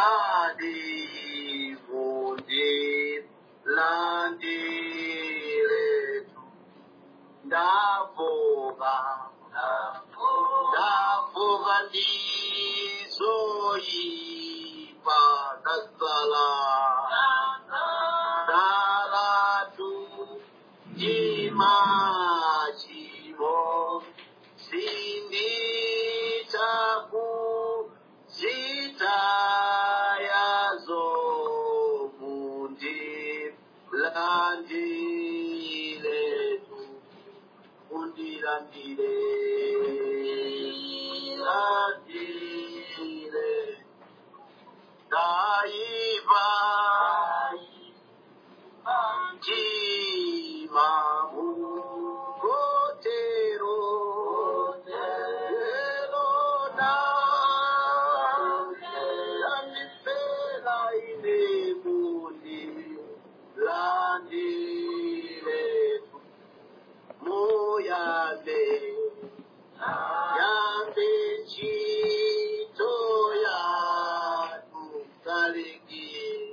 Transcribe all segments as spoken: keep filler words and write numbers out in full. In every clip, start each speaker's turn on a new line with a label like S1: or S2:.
S1: Landi Fundi Landi Letu Davuga Davuga Nizoi Padasala Dalatu Imajimo Sindi Taku Zitayazo Mundi Landi Letu Mundi Landi Landi Letu Daiva Jimamu Kotero Elona Yamifela Inemundi Landi Letu Moyale Yambe Chito Yatu Kaliki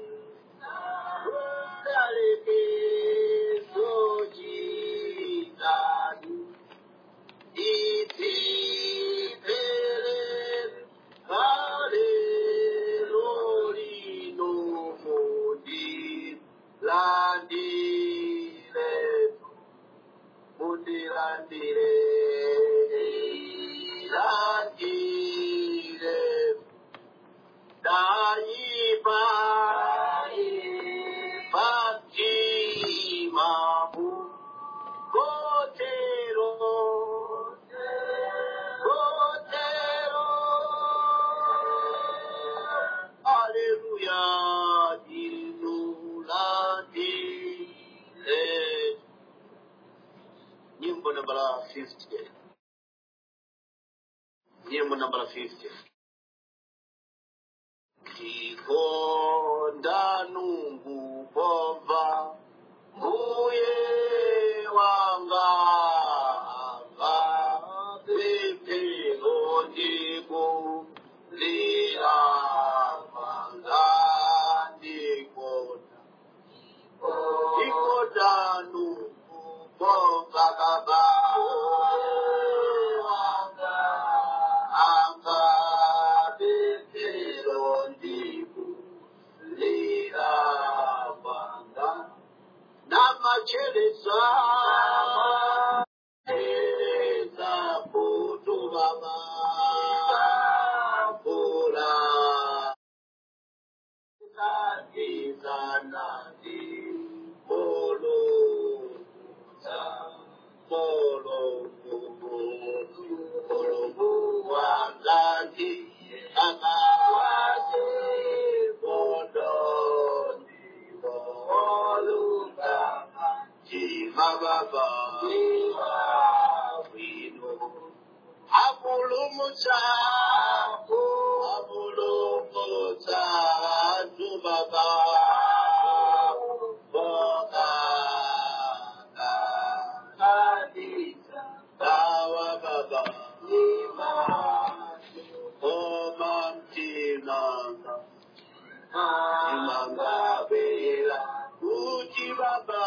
S1: Kaliki Soji Dadu Iti Pele Kale Lori No Modi Landi Letu Mundi Landi Landi Letu Daiba Bhakti Mamu Kotero Kotero Hallelujah Dilulati Nyimbo number fifty. Nyimbo number fifty. Kikonda nungu bova Muye wanga ava Pepe odiku Lira manga Nikota Kikonda nungu bova kaba Wanga ava Pepe odiku Lira manga Nama Chelesa Chelesa Putu Baba Pula Nadi Zanadi Polo Polo Polo Wangati Akawati Podoni Oluka Jimababa Wino Abulumucha Abulumucha Zubaba Boka Kadisa Tawa Baba Nima Omam Tinanga Imanga Bela Uji Baba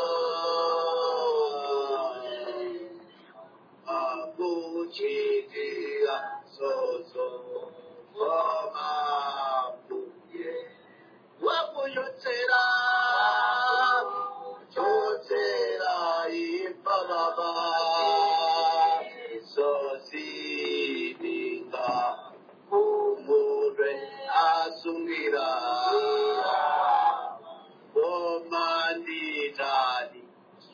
S1: Abu Chidia Soso Oma Buye Wapu Yotera Chotera Ipa Baba Sosi Binga Umure Asungira Omandi Dadi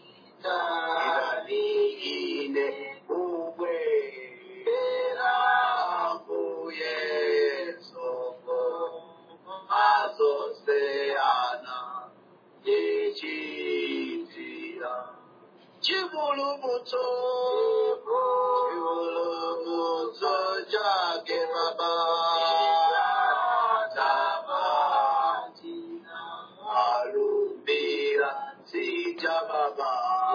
S1: Dadi Ine Uwe Era Buye Soko Asoseana Yechitira Chibulu Muto Chibulu Muto Jage Baba Tabatina Alumbira Sija Baba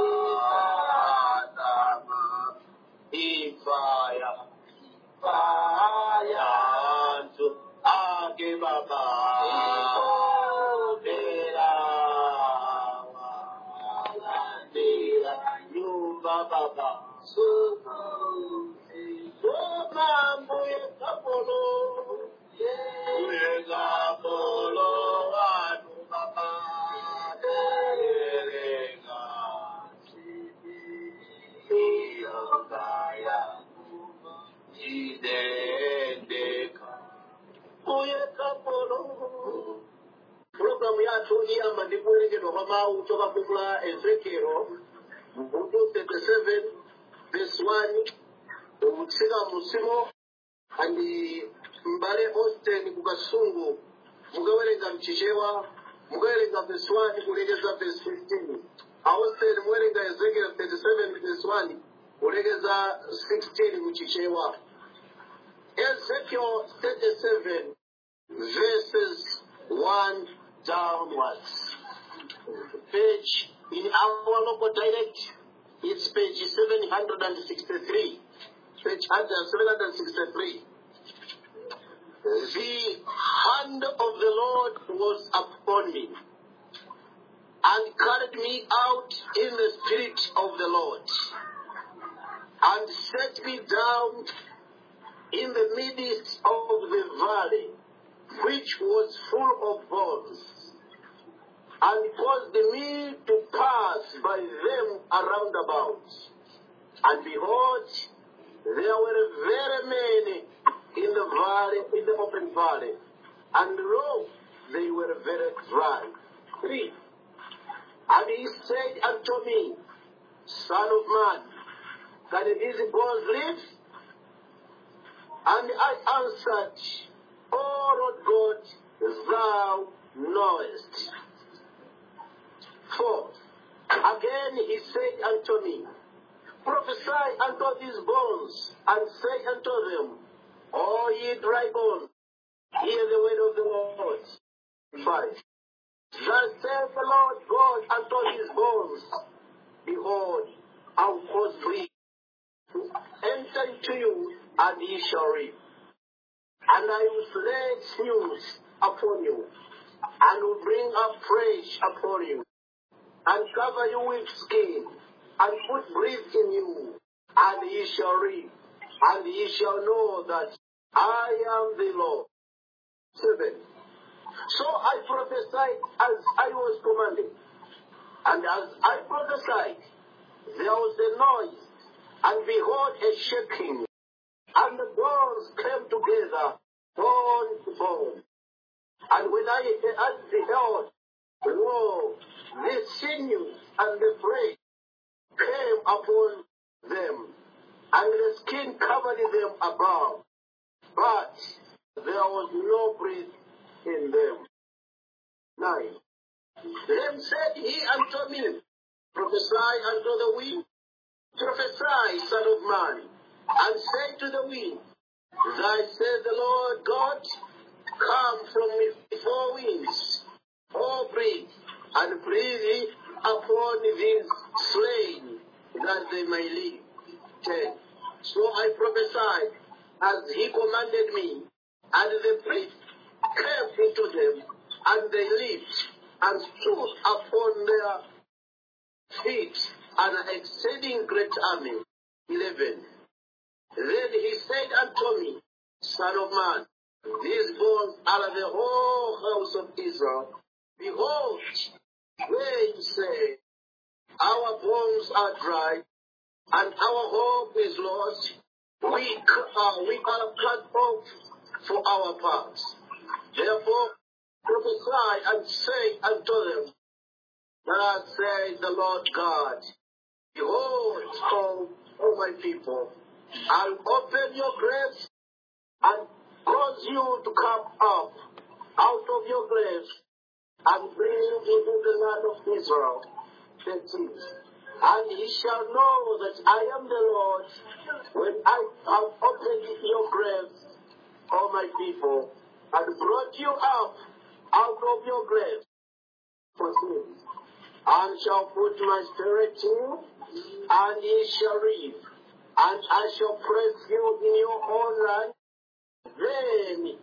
S1: Tama Ifaya Faya Antu Age Baba. Baba. So mambo yekapolo. Yekapolo wanu Baba. Yerenga. Iyogaya. Idendeka. Oyekapolo. Program yathu iyamba ndikuwerengerwa kwa mawu kutoka buku la Ezekiel Mutu thirty-seven verse one ukutsika musimo andi mbale Austin kukasungu mukawerenga mchichewa mukawerenga verse one kulekeza verse fifteen. Austin muwerenga Ezekiel thirty-seven verse one kulekeza sixteen mchichewa. Ezekiel thirty-seven verses one downwards. Page in our local dialect, it's page seven hundred sixty-three. Page seven hundred sixty-three. The hand of the Lord was upon me and carried me out in the spirit of the Lord and set me down in the midst of the valley, which was full of bones, and caused me to pass by them around about. And behold, there were very many in the valley, in the open valley, and lo, they were very dry. Three. And he said unto me, Son of man, can these bones live? And I answered, O Lord God, thou knowest. Four. Again he said unto me, Prophesy unto these bones, and say unto them, O ye dry bones, hear the word of the Lord. Five. Thus saith the Lord God unto these bones, Behold, I will cause breath to enter into you, and ye shall live. And I will lay sinews upon you, and will bring up flesh upon you, and cover you with skin, and put breath in you, and ye shall live, and ye shall know that I am the Lord. Seven. So I prophesied as I was commanded, and as I prophesied, there was a noise, and behold a shaking, and the bones came together, bone to bone. And when I, I beheld, lo, the sinews and the flesh came upon them, and the skin covered them above, but there was no breath in them. Nine. Then said he unto me, Prophesy unto the wind, prophesy, son of man, and say to the wind, Thus saith the Lord God, Come from before winds, O breathe, and breathe upon these slain, that they may live. Ten. So I prophesied as he commanded me, and the breath came into them, and they lived, and stood upon their feet, an exceeding great army. Eleven. Then he said unto me, Son of man, these bones are the whole house of Israel. Behold, they say, Our bones are dry, and our hope is lost. We, uh, we are cut off for our parts. Therefore, prophesy and say unto them, Thus says the Lord God, Behold, O, O my people, I'll open your graves and cause you to come up out of your graves and bring you into the land of Israel. thirteen. And ye shall know that I am the Lord when I have opened your graves, O my people, and brought you up out of your graves. fourteen. And shall put my spirit in you, and ye shall live, and I shall praise you in your own land. Then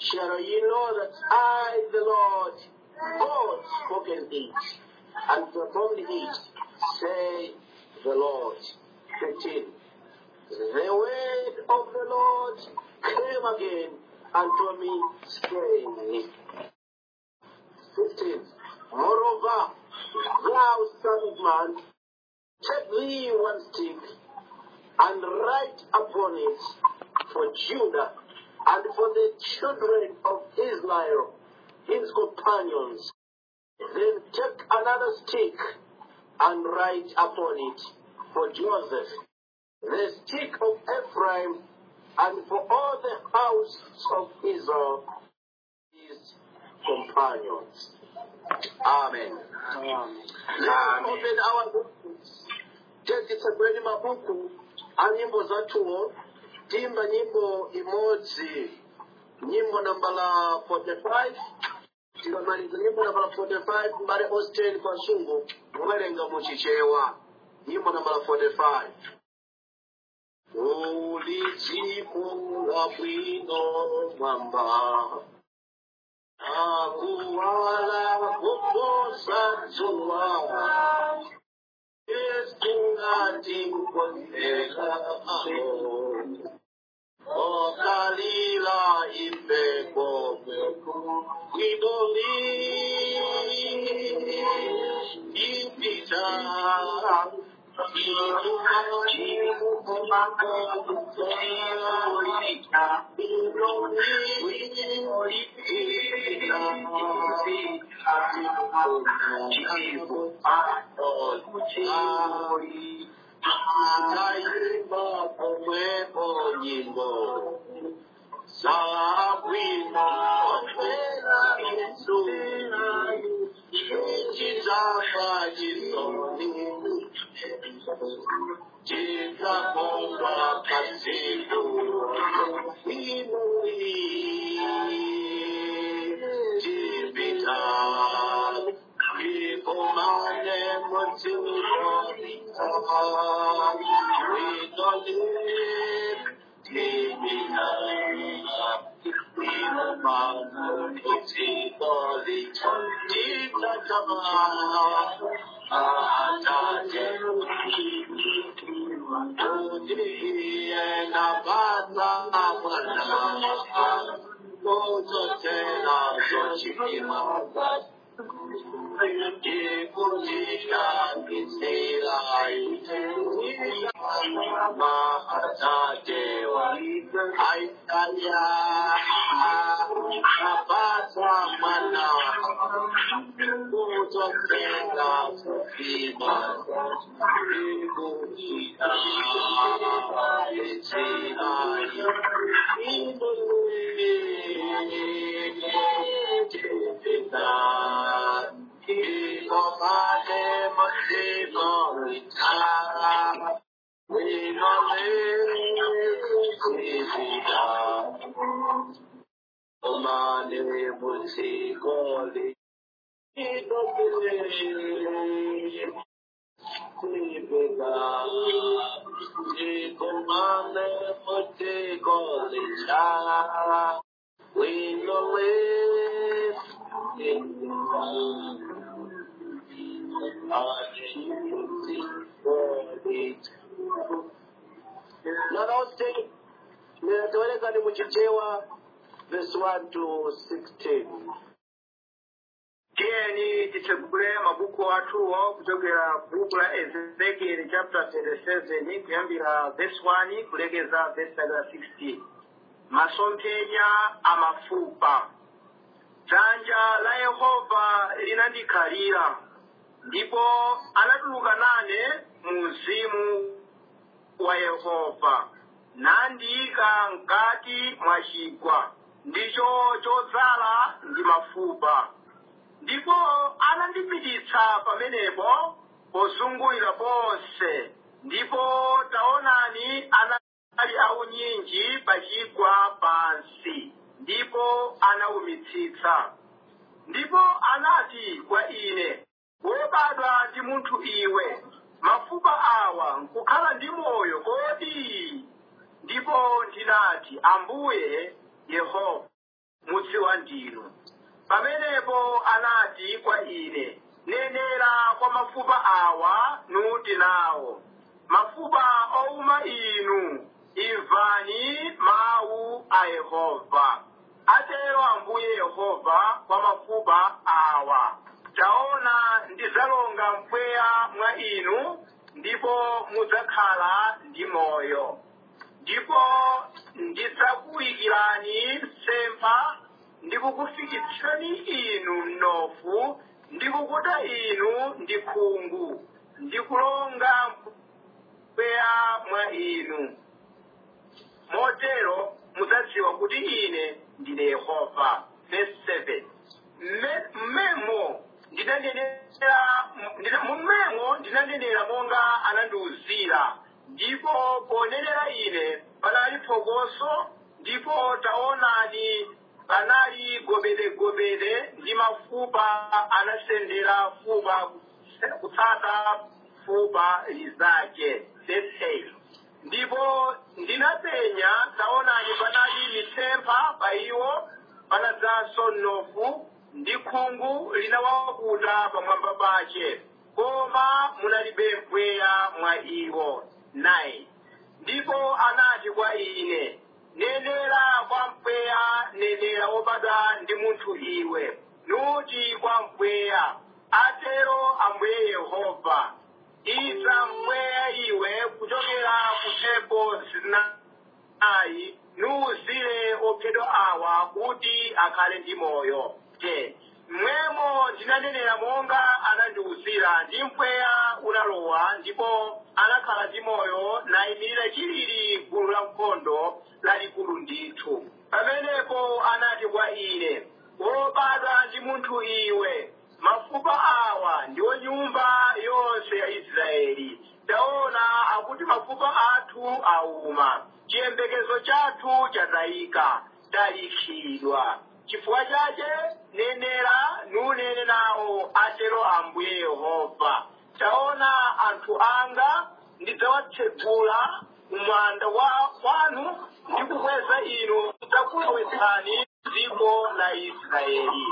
S1: shall ye know that I, the Lord, God, spoken it, and performed it, say the Lord. fifteen. The word of the Lord came again unto me, saying, fifteen. Moreover, thou son of man, take thee one stick, and write upon it for Judah, and for the children of Israel, his companions. Then take another stick, and write upon it for Joseph, the stick of Ephraim, and for all the house of Israel, his companions. Amen. Amen. Let's open our books. Tezitseguleni mabuku a nyimbo zatuwo. Timba nyimbo imodzi. Nyimbo nambala forty-five. Tikamaliza nyimbo nambala forty-five. Mbale Austin kwa sungu. Mwelenga muchichewa. Nyimbo nambala forty-five. Ulichipula bwino mwamba. Akuwala kuposa zuwa. Estingati kukoneka aho. Okalila impeko meko. Idoli impita. Jika bomba kasidu imui jibita ikomane mutsukorita idole jibita ikomane mutsukorita jita kama atate verse one to sixteen.
S2: Tieni tichagule mabuku watuwo kutokera buku la Ezekiel chapter thirty-seven kuyambira verse one kulegeza verse sixteen. Masomphenya amafupa. Dzanja la Yehova linandikhalira ndipo anatuluka nane mu mzimu wa Yehova nandiyika mkati mwa chigwa ndicho chodzala ndi mafupa. Ndipo anandipititsa pamenepo pozungulira ponse, ndipo taonani anali aunyinji pachigwa pansi, ndipo anawumitsitsa. Ndipo anati kwa ine, wobadwa ndi munthu iwe, mafupa awa nkukhala ndi moyo kodi? Ndipo ndinati, Ambuye Yehova, mudziwa ndinu. Pamenepo anati kwa ine, nenera kwa mafupa awa nuti nawo, mafupa ouma inu, imvani mawu a Yehova. Atero Ambuye Yehova kwa mafupa awa, taona ndizalonga mpweya mwa inu, ndipo mudzakhala ndi moyo. Ndipo ndidzakuyikirani msempha, ndikukufikitsani inu mnofu, ndikukuta inu ndi khungu, ndikulonga mpweya mwa inu. Motero mudzadziwa kuti ine ndine Yehova. Verse seven. Mmemo ndinanenera mmemo ndinanenera monga anandiuzira, ndipo ponenera ine panali phokoso, ndipo taonani panali gobede gobede ndi mafupa anasendera fupa kutsata fupa lizake. Verse eight. Ndipo ndinapenya taonani panali mitsempha pa iwo, panadzanso mnofu ndi khungu linawakuta pamwamba pache, koma munalibe mpweya mwa iwo. Nine. Ndipo anati kwa ine, nenera kwa mpweya, nenera wobadwa ndi munthu iwe, nuti kwa mpweya, atero Ambuye Yehova, iza mpweya iwe kuchokera kumphepo zinayi, nuuzire ophedwa awa kuti akhale ndi moyo. Ten. Mmemo ndinanenera monga anandiuzira, ndi mpweya unalowa, ndipo anakhala ndi moyo, nayimirira chilili gulu la nkhondo lalikulu ndithu. Pamenepo anati kwa ine, wobadwa ndi munthu iwe, mafupa awa ndiwo nyumba yonse ya Israeli. Taona akuti mafupa athu auma, chiyembekezo chathu chatayika, talikhidwa. Chifukwa chache nenera nunene nawo, atero Ambuye Yehova. Taona anthu anga ndidzawatsegula umanda wanu, ndikukweza inu ndidzakulowetsani dziko la Israeli.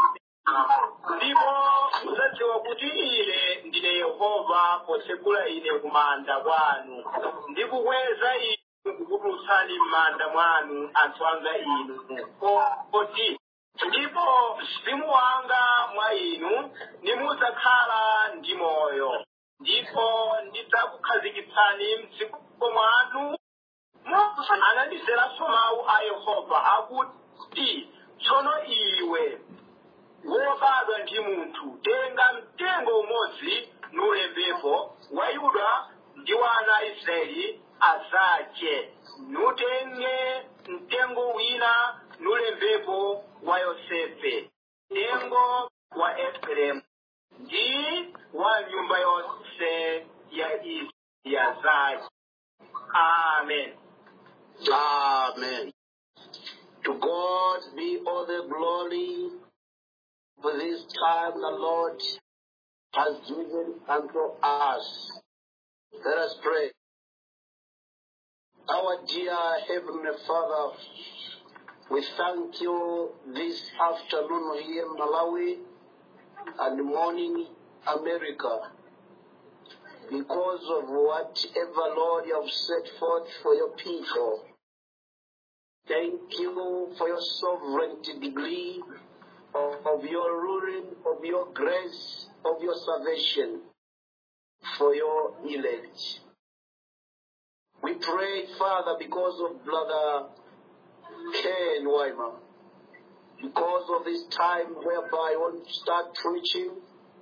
S2: Ndipo mudzadziwa kuti ine ndine Yehova potsegula ine kumanda kwanu, ndikukweza inu kukutulutsani m'manda mwanu anthu anga inu. Kodi ndipo mzimu wanga mwa inu nimudzakhala ndi moyo, ndipo ndidzakukhazikitsani m'dziko mwanu. Anandizeranso mawu a Yehova akuti, tsono iwe wobadwa ndi munthu, tenga mtengo umodzi nulembepo wa Yuda ndi wa ana a Israeli azadye, nutenge mtengo wina nulembepo wa Yosefe, mtengo wa Efereimu ndi wa nyumba yonse ya Israeli azadye. Amen.
S1: Amen. To God be all the glory for this time the Lord has given unto us. Let us pray. Our dear Heavenly Father, we thank you this afternoon here in Malawi and morning America, because of whatever, Lord, you have set forth for your people. Thank you for your sovereignty degree of, of your ruling, of your grace, of your salvation, for your elect. We pray, Father, because of Brother Ken Weimer, because of this time whereby I want to start preaching,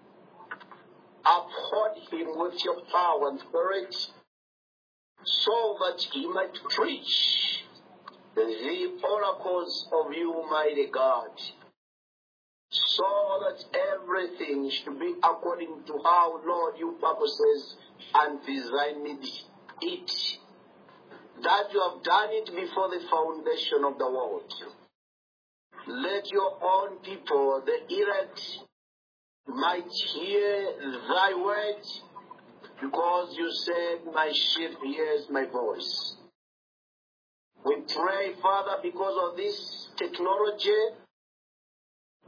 S1: uphold him with your power and spirit, so that he might preach the oracles of you, mighty God, so that everything should be according to how, Lord, you purposes and designed it, that you have done it before the foundation of the world. Let your own people, the elect, might hear thy word, because you said, my sheep hears my voice. We pray, Father, because of this technology,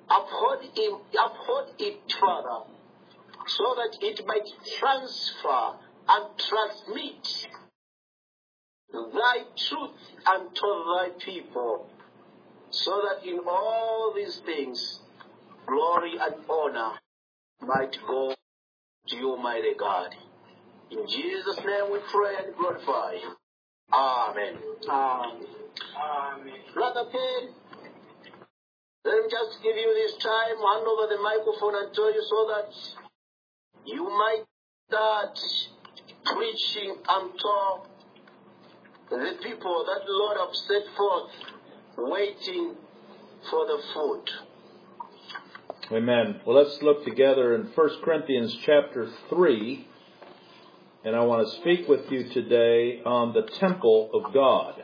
S1: uphold it, uphold it further, so that it might transfer and transmit thy truth unto thy people, so that in all these things glory and honor might go to you, mighty God. In Jesus' name we pray and glorify you. Amen. Amen. Amen. Brother Ken, let me just give you this time, hand over the microphone and tell you so that you might start preaching unto the people that the Lord have set forth, waiting for the food.
S3: Amen. Well, let's look together in First Corinthians chapter three. And I want to speak with you today on the temple of God.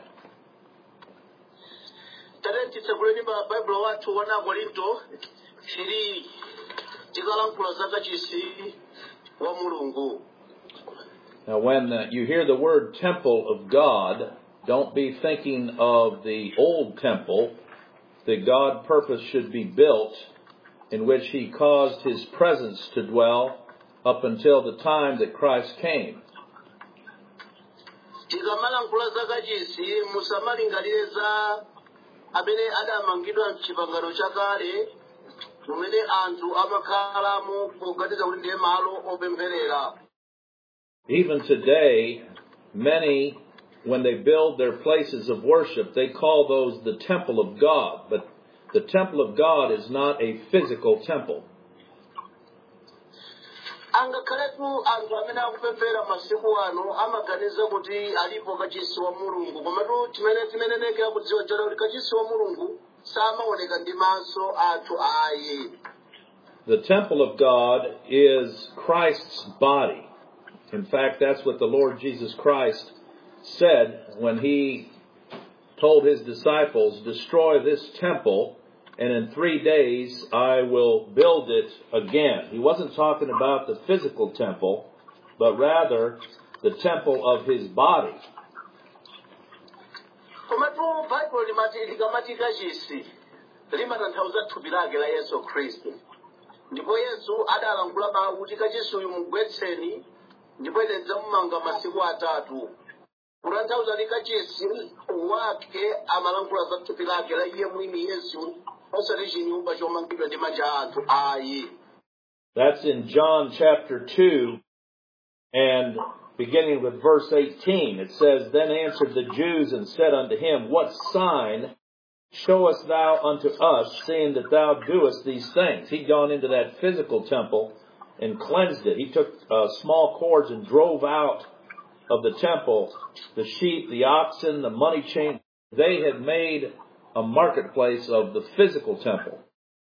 S3: Now, when uh, you hear the word temple of God, don't be thinking of the old temple that God purposed should be built, in which He caused His presence to dwell up until the time that Christ came. Even today, many, when they build their places of worship, they call those the temple of God. But the temple of God is not a physical temple.
S1: Angakaletu anthu amene akupemphera masiku ano amaganiza kuti alipo kachisi wa Mulungu, komatu timene timenenekera kudziwa choti kuti kachisi wa Mulungu samaoneka ndi maso athu ayi.
S3: The temple of God is Christ's body. In fact, that's what the Lord Jesus Christ said when He told His disciples, destroy this temple, and in three days I will build it again. He wasn't talking about the physical temple, but rather the temple of His body.
S1: Komatu Bible limati likamati kachisi limatanthauza thupi lake la Yesu Khristu. Ndipo Yesu adalankhula mawu kuti kachisi uyu mugwetseni ndipo ine ndidzamumanga masiku atatu. Kutanthauza kuti kachisi wake amalankhula za thupi lake la Iye mwini Yesu.
S3: That's in John chapter two, and beginning with verse eighteen. It says, Then answered the Jews and said unto him, What sign showest thou unto us, seeing that thou doest these things? He'd gone into that physical temple and cleansed it. He took uh, small cords and drove out of the temple the sheep, the oxen, the money chain. They had made a marketplace of the physical temple.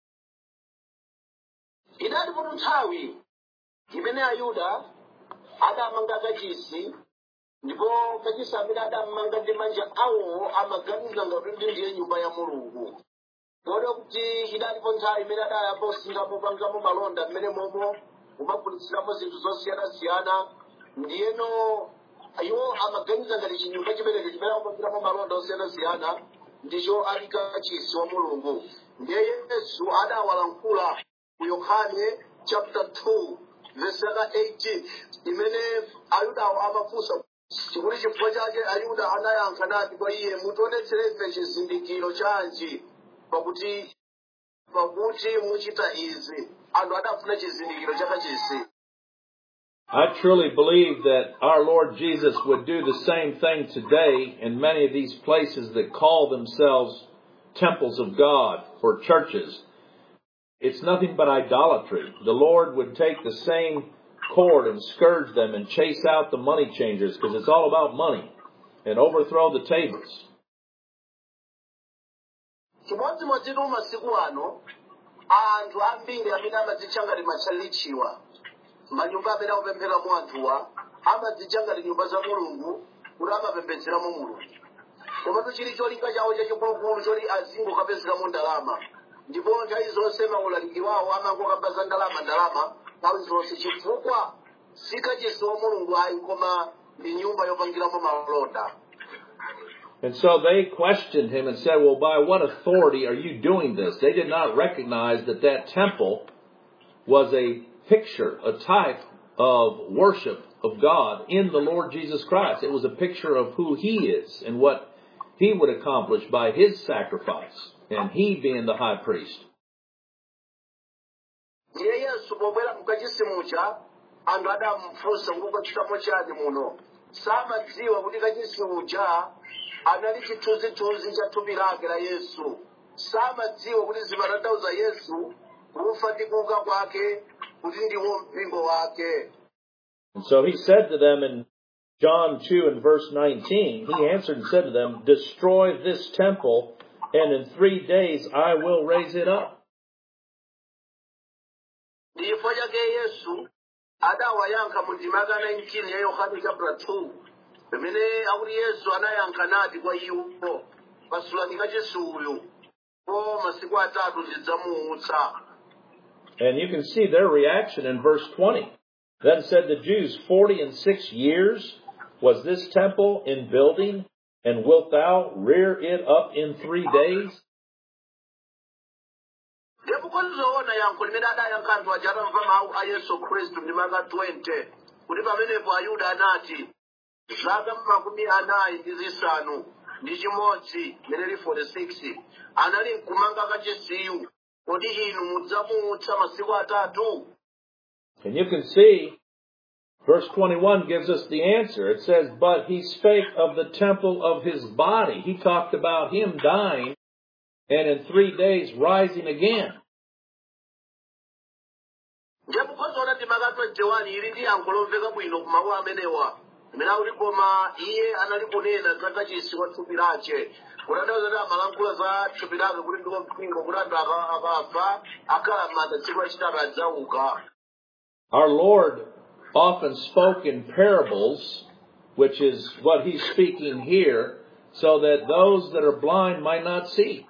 S1: Idadi kuti nthawi imene Ayuda adamanga kachisi, ndipo kachisi amene adamanga ndi manja awo amaganiza ngati ndiye nyumba ya Mulungu. Kodi kuti idalipo nthawi imene adayamba kusingapo pangamo malonda mmene momwe umagulitsiramo zinthu zosiyana-siyana, ndiyeno iwo amaganiza ngati chinyumba chimenecho chimene amagulitsiramo malonda osiyana-siyana ndicho ali kachisi wa Mulungu. Ndiye Yesu adawalankhula ku Yohane chapter two verse eighteen, imene Ayuda amafunsa chikuti chifukwa chake Ayuda anayankha nati kwa Iye, mutionetsere ife chizindikiro chanji pakuti pakuti muchita izi. Anthu adafuna chizindikiro cha kachisi.
S3: I truly believe that our Lord Jesus would do the same thing today in many of these places that call themselves temples of God or churches. It's nothing but idolatry. The Lord would take the same cord and scourge them and chase out the money changers, because it's all about money, and overthrow the tables.
S1: Chimodzimodzi masiku ano anthu ambiri amene amadzitcha ngati matchalichiwa, manyumba amene akupempheramo anthuwa amadzitcha ngati nyumba za Mulungu kuti amapembedzeramo Mulungu. Komatu chili cholinga chawo chachikulukulu choti azingokapezeramo ndalama, ndipo nthawi zonse maulaliki wawo amangokapeza ndalama ndalama nthawi zonse, chifukwa si kachisi wa Mulungu ayi, koma ndi nyumba yopangiramo malonda.
S3: And so they questioned him and said, well, by what authority are you doing this? They did not recognize that that temple was a picture, a type of worship of God in the Lord Jesus Christ. It was a picture of who He is and what He would accomplish by His sacrifice, and He being the high priest.
S1: Ndiye Yesu pobwera mukachisi mucha anthu adamufunsa kuti chikamo chake muno samadziwa kuti kachisi uja anali chithunzithunzi cha thupi lake la Yesu. Samadziwa kuti zimatanthauza Yesu kufa ndi kuuka kwake kuti ndiwo mpingo wake.
S3: And so He said to them in John two and verse nineteen, He answered and said to them, destroy this temple, and in three days I will raise it up.
S1: Chifukwa chake Yesu adawayankha mu ndima ya nineteen ya Yohane chapter two, pamene akuti Yesu anayankha nati kwa iwo, pasulani kachisi uyu, po masiku atatu ndidzamuutsa.
S3: And you can see their reaction in verse twenty. Then said the Jews, Forty and six years was this temple in building, and wilt thou rear it up in three days?
S1: Ndikukonzoona yankho limene adayankha anthu aja atamva mawu a Yesu Khristu ndima ya twenty, kuti pamenepo Ayuda anati, zaka makumi anayi ndi zisanu ndi chimodzi, limene forty-six, anali nkumanga kachisiyu, kodi inu mudzamuutsa masiku atatu?
S3: And you can see, verse twenty-one gives us the answer. It says, but he spake of the temple of his body. He talked about him dying and in three days rising again.
S1: Ndikukonzoona ndima ya twenty-one ili ndi yankho lomveka bwino ku mawu amenewa. Imene akuti koma iye anali kunena za kachisi wa thupi lake. Kutanthauza kuti amalankhula za thupi lake kuti ndiwo mpingo, kuti anthu akafa akhala m'manda tsiku lachitatu adzauka.
S3: Our Lord often spoke in parables, which is what He's speaking here, so that those that are blind might not see.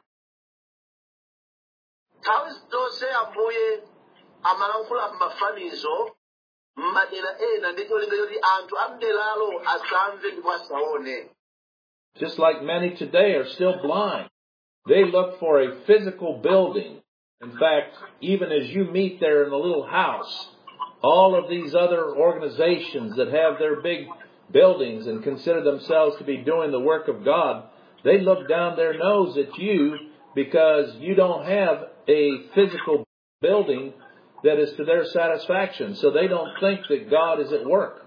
S1: Nthawi zonse Ambuye amalankhula m'mafanizo m'madera ena ndi cholinga choti anthu amderalo asamve ndipo asaone.
S3: Just like many today are still blind. They look for a physical building. In fact, even as you meet there in a little house, all of these other organizations that have their big buildings and consider themselves to be doing the work of God, they look down their nose at you because you don't have a physical building that is to their satisfaction. So they don't think that God is at work.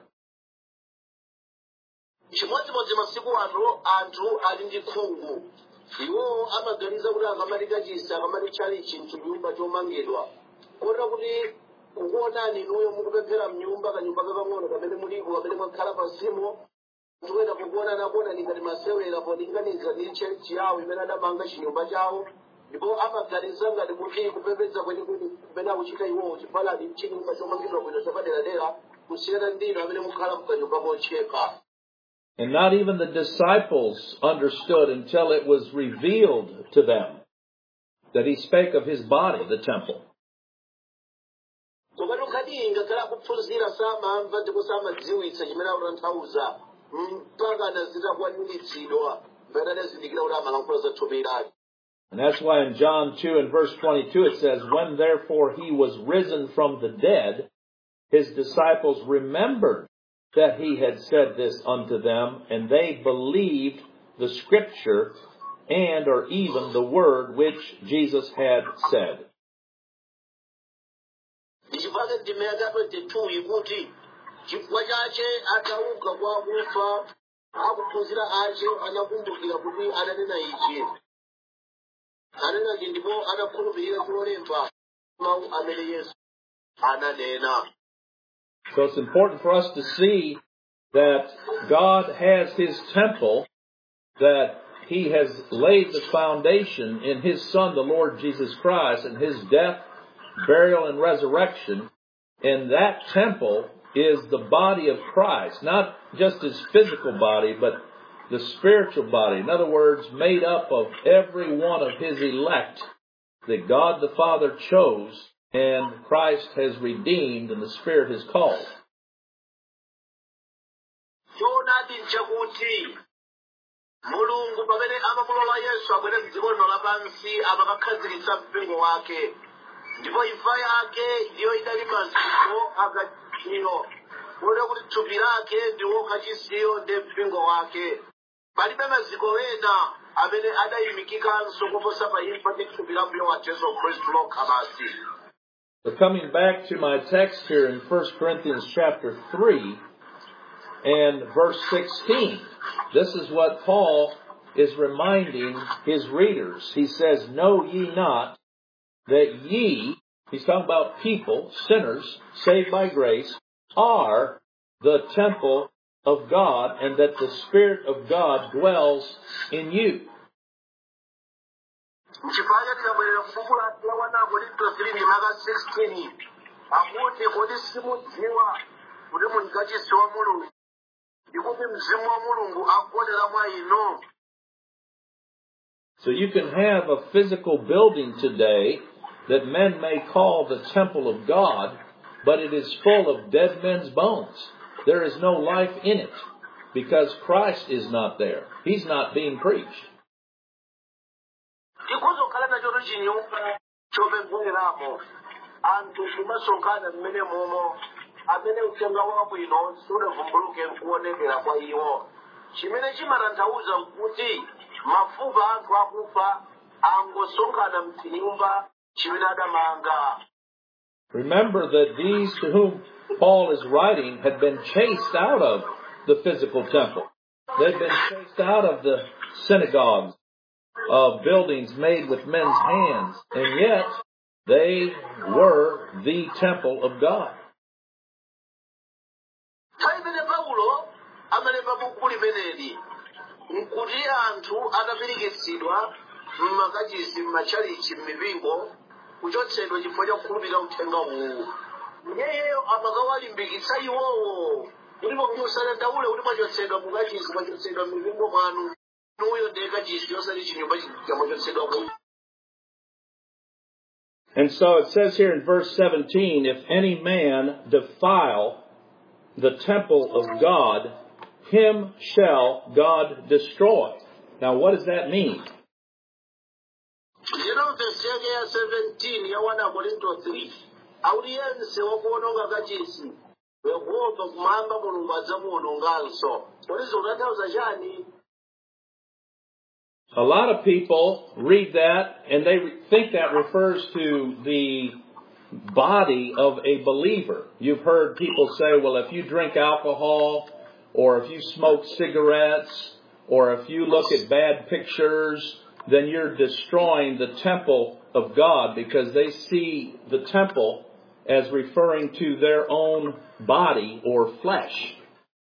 S1: Chimodzimodzi masiku ano anthu ali ndi khungu. Iwo amaganiza kuti akamati kachisi akamati chalichi mchinyumba chomangidwa. Kotero kuti ukuonani inuyo mukupemphera mnyumba kanyumba kakang'ono kamene muliko kamene mwakhala pansimo, ndikuenda kukuona nakuona ngati masewera polinganiza ndi chechi yawo imene adamanga chinyumba chawo, ndipo amaganiza ngati kuti kupembedza kwenikweni kumene akuchita iwowo chipaladi mchinyumba chomangidwa bwino chapaderadera kusiyana ndi inu amene mukhala mukanyumba kocheka.
S3: And not even the disciples understood until it was revealed to them that He spake of His body, the temple. And that's why in John two and verse twenty-two it says, when therefore He was risen from the dead, His disciples remembered that He had said this unto them, and they believed the Scripture and or even the word which Jesus had said.
S1: Chifukwa chache atauka kwa kufa akuphunzira ache anakumbukira kuti ananena ichi. Anena ichi ndipo anakhulupirira cholemba mawu amene Yesu ananena.
S3: So it's important for us to see that God has His temple, that He has laid the foundation in His Son, the Lord Jesus Christ, and His death, burial, and resurrection. And that temple is the body of Christ, not just His physical body, but the spiritual body. In other words, made up of every one of His elect that God the Father chose and Christ has redeemed and the Spirit has called.
S1: mulungu pamene amamulola yesu abwere mdziko lino lapansi amakakhazikitsa mpingo wake ndipo imfa yake ndiyo idali maziko akachisiyo kuona kuti thupi lake ndiwo kachisiyo ndi mpingo wake palibe maziko wena amene adayimikikanso kuposa pa imfa ndi thupi la mbuye wa Yesu Khristu lokha basi.
S3: So coming back to my text here in First Corinthians chapter three and verse sixteen, this is what Paul is reminding his readers. He says, "Know ye not that ye," he's talking about people, sinners, saved by grace, "are the temple of God, and that the Spirit of God dwells in you."
S1: Mchifanya tikabwerera mfuku la wana Korinto three ndi maka sixteen akuti kuti simudziwa kuti muli kachisi wa Mulungu ndikuti mzimu wa Mulungu akuonera mwa inu.
S3: So you can have a physical building today that men may call the temple of God, but it is full of dead men's bones. There is no life in it because Christ is not there. He's not being preached.
S1: Tikuzokhala nacho chinyumba chopemphereramo anthu kumasonkhana mmene momo amene uthenga wabwino sunavumbuluke kuonekera kwa iwo chimene chimatanthauza kuti mafupa anthu akufa angosonkhana mchinyumba chimene adamanga.
S3: Remember that these to whom Paul is writing had been chased out of the physical temple. They'd been chased out of the synagogues, of buildings made with men's hands, and yet they were the temple of God.
S1: Taimene Paulo amalemba buku limeneli nkuti anthu atapirikitsidwa mmakachisi mmachalichi mmipingo kuchotsedwa chifukwa cha kukhulupirira uthenga uwu. Iyeyo amakawalimbikitsa iwowo kuti musadandaule kuti mwachotsedwa mukachisi mwachotsedwa mmipingo mwanu nuyo ndiye kachisi yosati chinyumba chamwachotsedwa ku.
S3: And so it says here in verse seventeen, "If any man defile the temple of God, him shall God destroy." Now what does that mean?
S1: You know, verse yake seventeen ya wana Korinto three. Audiense wakuononga kachisi. Yehova kumwamba Mulungu adzamuononganso. Kodizo unatanthauza chani?
S3: A lot of people read that and they think that refers to the body of a believer. You've heard people say, well, if you drink alcohol, or if you smoke cigarettes, or if you look at bad pictures, then you're destroying the temple of God, because they see the temple as referring to their own body or flesh.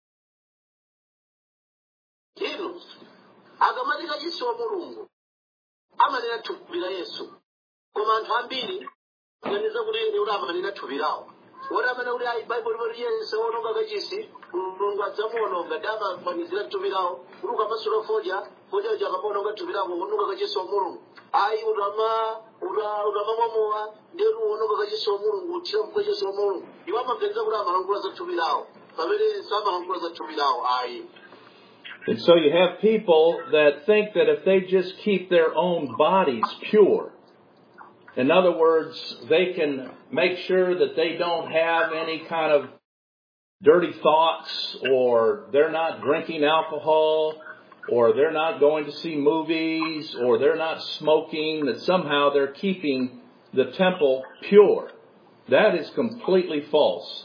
S1: Akamati kachisi wa Mulungu amanena thupi la Yesu koma anthu ambiri kuganiza kuti ndi amanena thupi lawo woti amene kuti ayi Bible limati yense wononga kachisi Mulungu adzamuononga ndi amafanizira thupi lawo kuti ukamasula fodya fodya uja akamaononga thupi lako wononga kachisi wa Mulungu ayi utama utamamwamowa ndiye wononga kachisi wa Mulungu utira mkachisi wa Mulungu iwo amaganiza kuti amalankhula za thupi lawo pamene samalankhula za thupi lawo ayi.
S3: And so you have people that think that if they just keep their own bodies pure, in other words, they can make sure that they don't have any kind of dirty thoughts, or they're not drinking alcohol, or they're not going to see movies, or they're not smoking, that somehow they're keeping the temple pure. That is completely false.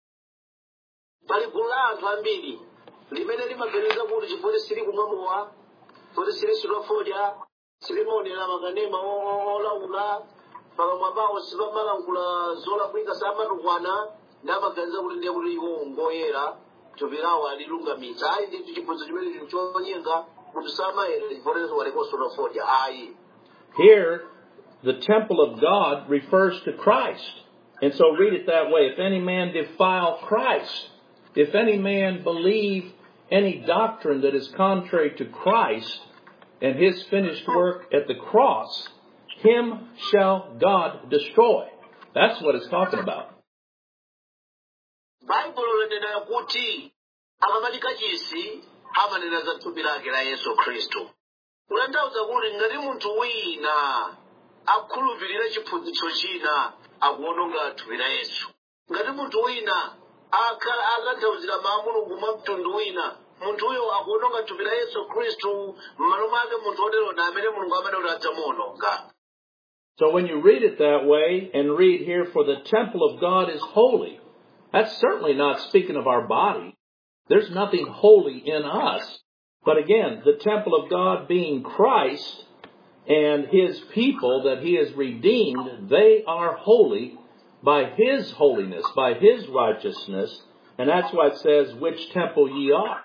S1: Limene limaganiza kuti chifukwa sili kumwamowa kuti sili silofodya silimonera makanema olaula pakamwapawo sipamalankhula zolakwika samatukwana ndi amaganiza kuti ndiye kuti iwo ngoyera thupi lawo alilungamitsa ayi ndi chiphunzitso chimene chili chonyenga munthu samayera chivotezo walekonso lofodya ayi.
S3: Here the temple of God refers to Christ, and so read it that way. If any man defile Christ, if any man believe any doctrine that is contrary to Christ and his finished work at the cross, him shall God destroy. That's what it's talking about.
S1: Bible lenena kuti akamati kachisi amanena za thupi lake la Yesu Khristu. Kutanthauza kuti ngati munthu wina akhulupirira chiphunzitso china akuwononga thupi la Yesu. Ngati munthu wina akatanthauzira mawu a Mulungu mwa mtundu wina, munthu uyo akuwononga thupi la Yesu Khristu, m'malo mwake munthu otero ndi amene Mulungu amene kuti adzamuwononga.
S3: So when you read it that way and read here, for the temple of God is holy, that's certainly not speaking of our body. There's nothing holy in us. But again, the temple of God being Christ and His people that He has redeemed, they are holy by His holiness, by His righteousness. And that's why it says, which temple ye are.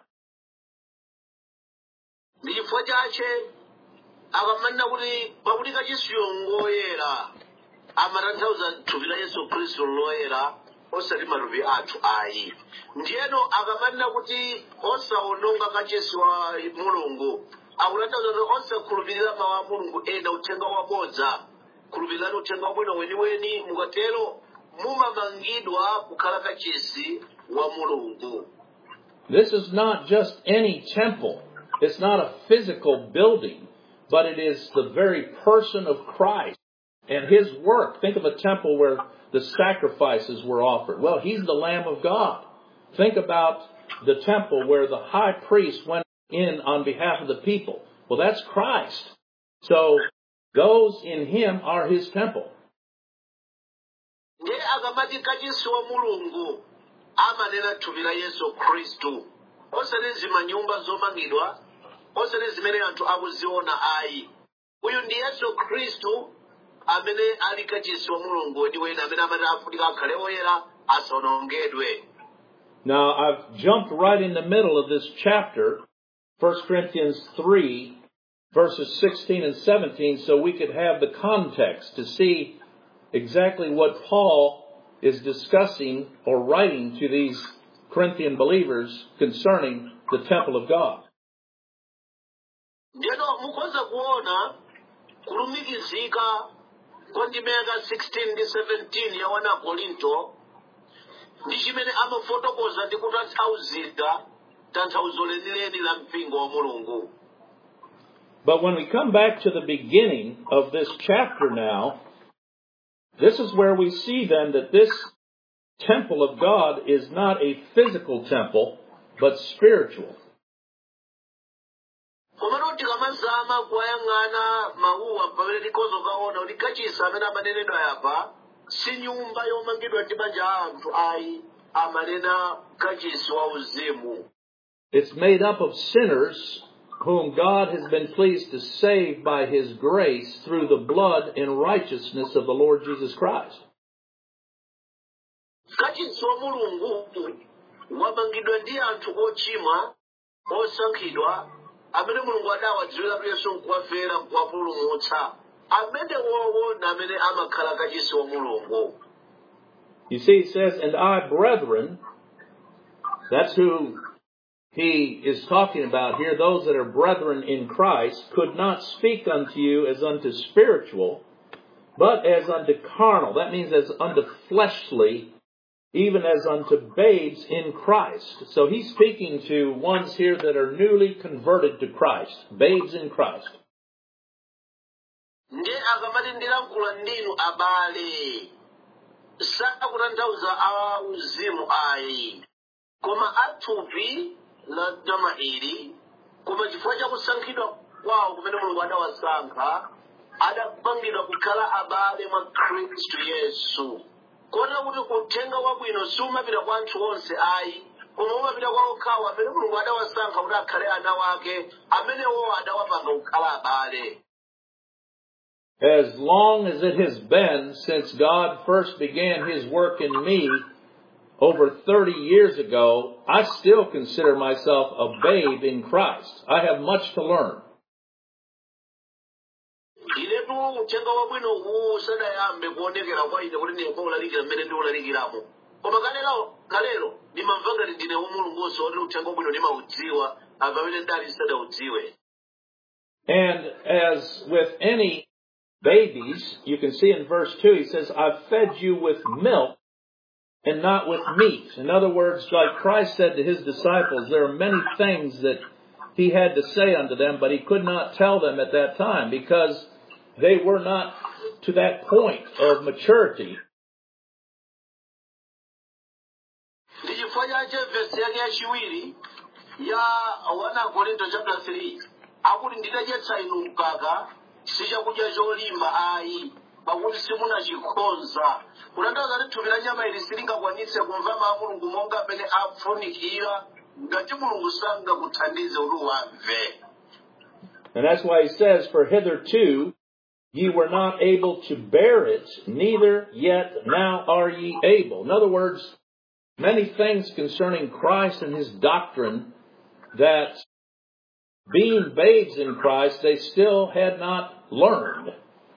S1: Akamanena kuti pakuti kachisiyo ngoyera amatanthauza thupi la Yesu Khristu loyera osati matupi athu ayi. Ndiyeno akamanena kuti osawononga kachisi wa Mulungu akutanthauza kuti osakhulupirira mawu a Mulungu ena uthenga wabodza, khulupirirani uthenga wabwino weniweni, mukatero mumamangidwa kukhala kachisi wa Mulungu.
S3: This is not just any temple. It's not a physical building, but it is the very person of Christ and His work. Think of a temple where the sacrifices were offered. Well, He's the Lamb of God. Think about the temple where the high priest went in on behalf of the people. Well, that's Christ. So those in Him are His temple.
S1: Ndiye akamati kachisi wa Mulungu amanena thupi la Yesu Khristu. Osati zimanyumba zomangidwa, osati zimene anthu akuziona ayi. Uyu ndi Yesu Khristu amene ali kachisi wa Mulungu weniweni amene amene afunika akhale oyera asawonongedwe.
S3: Now, I've jumped right in the middle of this chapter, First Corinthians three, verses sixteen and seventeen, so we could have the context to see exactly what Paul is discussing or writing to these Corinthian believers concerning the temple of God.
S1: Ndiyeno mukhoza kuona kulumikizika kwa ndimeka sixteen ndi seventeen ya wana Korinto ndi chimene amafotokoza ndi kutanthauzira tanthauzo lenileni la mpingo wa Mulungu.
S3: But when we come back to the beginning of this chapter now, this is where we see then that this temple of God is not a physical temple, but spiritual.
S1: Komano tikamazama kuyang'ana mawuwa pamene tikozo kaona kuti kachisi amene amanenedwa yapa si nyumba yomangidwa ndi manja a anthu ayi, amanena kachisi wa uzimu.
S3: It's made up of sinners whom God has been pleased to save by His grace through the blood and righteousness of the Lord Jesus Christ.
S1: Kachisi wa Mulungu wamangidwa ndi anthu ochimwa osankhidwa amene Mulungu adawadziwira kuti Yesu nkuwafera nkuwapulumutsa, amene wowo na amene amakhala kachisi wa Mulungu.
S3: You see, he says, and I, brethren, that's who he is talking about here, those that are brethren in Christ, could not speak unto you as unto spiritual, but as unto carnal. That means as unto fleshly, even as unto babes in Christ. So he's speaking to ones here that are newly converted to Christ, babes in Christ.
S1: Ndiye akamati ndilankhula ndinu abale, sakutanthauza a uzimu ayi, koma athupi la dama ili, koma chifukwa cha kusankhidwa kwawo kumene Mulungu adawasankha, adapangidwa kukhala abale mwa Khristu Yesu. Kotero kuti uthenga wabwino sumapita kwa anthu onse ayi, koma umapita kwa okhawo amene Mulungu adawasankha kuti akhale ana wake, amenewo adawapanga kukhala abale.
S3: As long as it has been since God first began His work in me over thirty years ago, I still consider myself a babe in Christ. I have much to learn.
S1: Inetu uthenga wabwino uwu sadayambe kuonekera kwa ine kuti ndiyeko ulalikira mmene ndi ulalikiramo. Koma kalero kalero ndimamva ngati ndine wa Mulungu oti uthenga wabwino ndimaudziwa pamene ndali sadaudziwe.
S3: And as with any babies, you can see in verse two, he says, I've fed you with milk and not with meat. In other words, like Christ said to His disciples, there are many things that he had to say unto them, but he could not tell them at that time because they were not to that point of maturity.
S1: ndichifukwa chache vesi yake yachiwiri ya one Korinto chapter three akuti nditadyetsa inu mkaka si chakudya cholimba ayi pakuti simunachikonza kutanthauza kuti thupi la nyama ili silingakwanitse kumva mawu a Mulungu monga amene afunikira ngati Mulungu sangakuthandize kuti uwamve.
S3: And that's why he says, for hitherto ye were not able to bear it, neither yet now are ye able. In other words, many things concerning Christ and his doctrine that being babes in Christ, they still had not learned.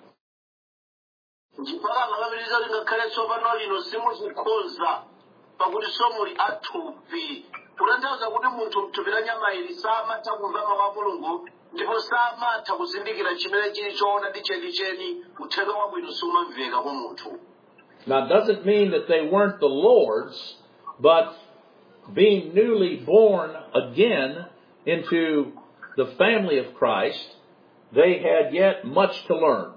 S3: Now, it doesn't mean that they weren't the Lord's, but being newly born again into the family of Christ, they had yet much to learn.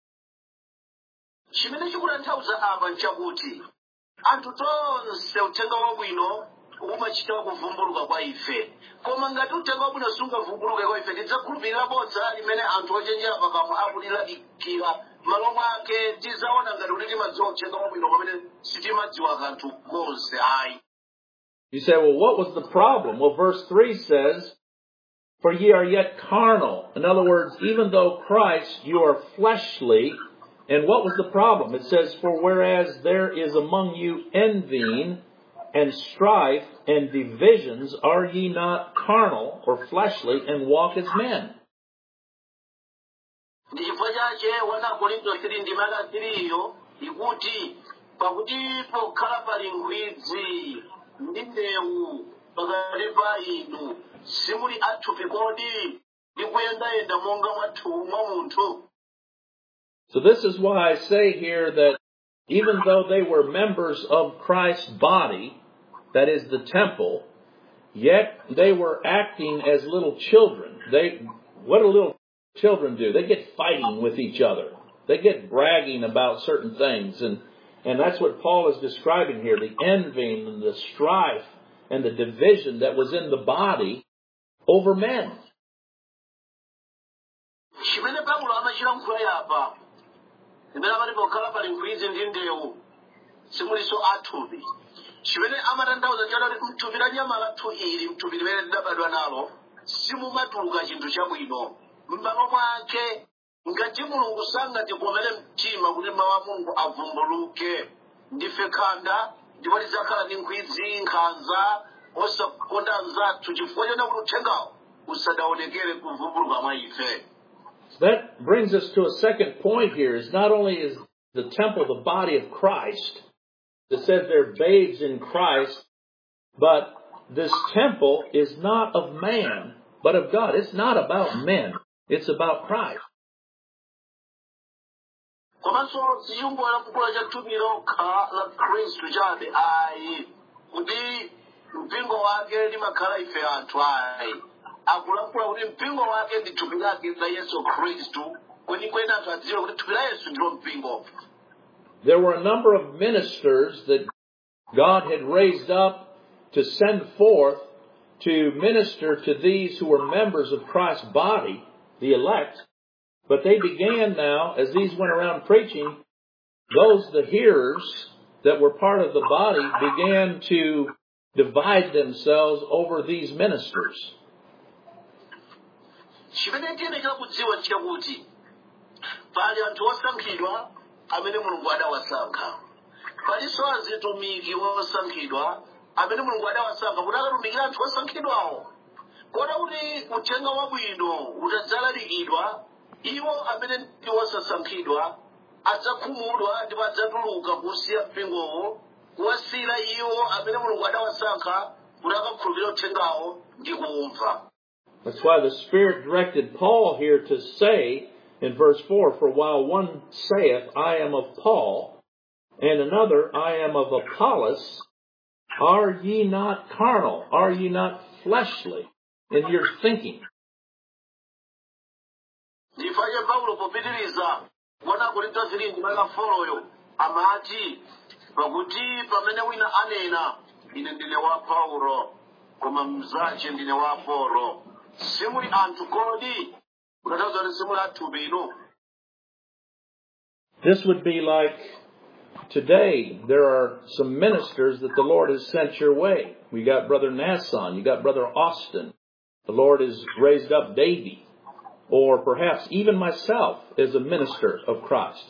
S1: umachita kuvumbuluka kwa ife koma ngati uthenga wabwino sungavumbuluke kwa ife tidzakhulupirira bodza limene anthu ochenjera pakamwa akulilalikira malo mwake tizaona ngati kuti timadziwa uthenga wabwino pamene sitimadziwa kanthu konse ayi.
S3: You say, well, what was the problem? Well, verse three says, for ye are yet carnal. In other words, even though Christ, you are fleshly. And what was the problem? It says, for whereas there is among you envying and strife and divisions, are ye not carnal or fleshly and walk as men?
S1: Ndichifukwa chache one Korinto three ndimaka three iyo ikuti pakuti pokhala pali nkhwidzi ndi ndewu pakati pa inu simuli athupi kodi ndi kuyendayenda monga mwathu mwa munthu.
S3: So this is why I say here that even though they were members of Christ's body, that is the temple, yet they were acting as little children. They, what do little children do? They get fighting with each other. They get bragging about certain things. And, and that's what Paul is describing here, the envying and the strife and the division that was in the body over men.
S1: Imene amati pokhala pali nkhwidzi ndi ndewu simuliso athupi chimene amatanthauza chona kuti mthupi la nyama lathu ili mthupi limene lidabadwa nalo simumatuluka chinthu chabwino m'malo mwake ngati Mulungu sangatikomere mtima kuti mawu a Mulungu avumbuluke ndife khanda ndipo lidzakhala ndi nkhwidzi nkhanza osakonda anzathu chifukwa chona kuti uthengawo usadaonekere kuvumbuluka mwa ife.
S3: So that brings us to a second point here, is not only is the temple the body of Christ, that says they're babes in Christ, but this temple is not of man, but of God. It's not about men. It's about Christ.
S1: Akulankhula kuti mpingo wake ndi thupi lake la Yesu Khristu kwenikweni anthu adziwe kuti thupi la Yesu ndilo mpingo.
S3: There were a number of ministers that God had raised up to send forth to minister to these who were members of Christ's body, the elect. But they began now, as these went around preaching, those, the hearers that were part of the body, began to divide themselves over these ministers.
S1: Chimene tiyenera kudziwa chakuti pali anthu osankhidwa amene Mulungu adawasankha. Palinso azitumiki osankhidwa amene Mulungu adawasankha kuti akatumikira anthu osankhidwawo. Kota kuti uthenga wabwino utadzalalikidwa, iwo amene ndi osasankhidwa adzakhumudwa ndipo adzatuluka kusiya mpingowo kuwasiyira iwo amene Mulungu adawasankha kuti akakhulupirira uthengawo ndi kuwumva.
S3: That's why the Spirit directed Paul here to say in verse four, for while one saith, I am of Paul, and another, I am of Apollos, are ye not carnal? Are ye not fleshly? in your thinking.
S1: ndifanye paulo popitiriza kuona korinto zilinji maka foloyo amati pakuti pamene wina anena ine ndine wa paulo koma mzache ndine wa apolo simuli anthu kodi kutanthauza kuti simuli athupi inu.
S3: This would be like today, there are some ministers that the Lord has sent your way. We got Brother Nasson, you got Brother Austin. The Lord has raised up Davy, or perhaps even myself as a minister of Christ.